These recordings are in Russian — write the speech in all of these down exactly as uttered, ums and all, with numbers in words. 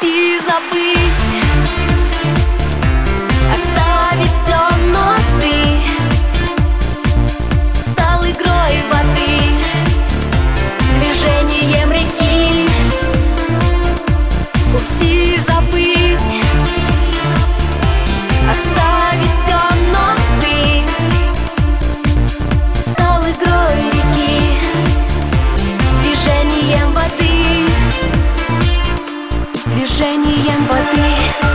Уйти, забыть, оставить все, но ты стал игрой воды, движением реки. Уйти, забыть, оставить все, но ты стал игрой реки, движением воды, движением воды.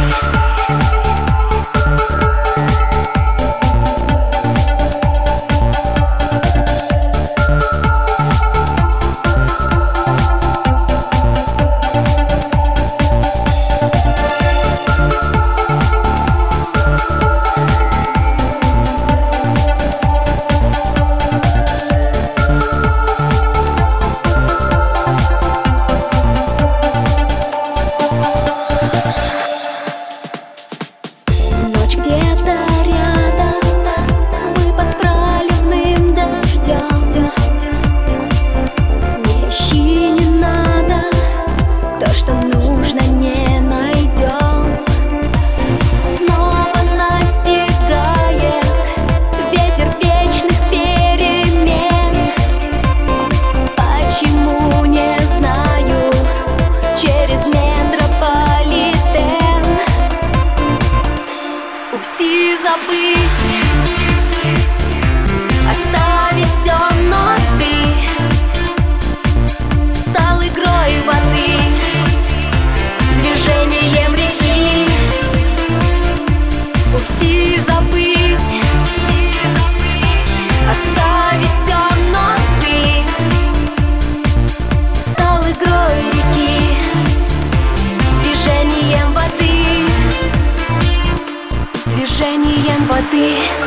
Где-то рядом мы под проливным дождем. Не ищи, не надо, то, что нужно, не найдем. Снова настигает ветер вечных перемен. Почему, не знаю, через метрополитен. Уйти, забыть, оставить все, но ты стал игрой воды, движением реки. Уйти, забыть, оставить все, но ты стал игрой реки, движением воды, движением воды.